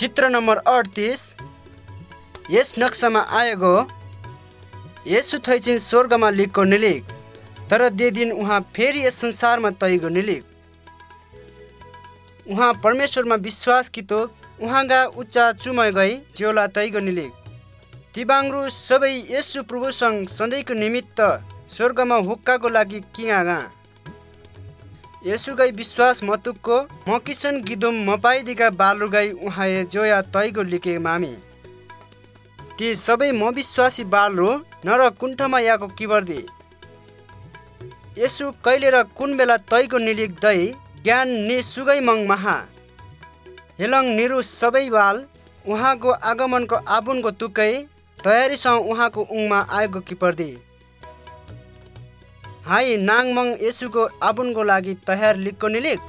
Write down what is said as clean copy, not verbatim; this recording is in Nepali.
चित्र नम्बर 38 यस नक्सामा आएको यसु थैचिन स्वर्गमा लिखको निलिक तर दे दिन उहाँ फेरि यस संसारमा तैगो निलिक उहाँ परमेश्वरमा विश्वास कितो उहाँगा उच्चा चुमय गई ज्योला तैगो निलिक तिबाङ्रु सबै यसु प्रभुसँग सधैँको निमित्त स्वर्गमा हुक्काको लागि किङागा यसु गई विश्वास मतुकको म किसन गिदुम मपाइदिका बालु गई उहाँ जोया तैगो लिके मामी ती सबै म विश्वासी बालु नर कुण्ठमा याको किबर्दी यसु कहिले र कुन बेला तैगो निलिक दै ज्ञान नि सुगै मङ महा हेलङ निरु सबै बाल उहाँको आगमनको आबुनको तुकै तयारीसँग उहाँको उङमा आएको किपर्दी हाई नाङमङ यसुको आबुनको लागि तयार लिखको निलिक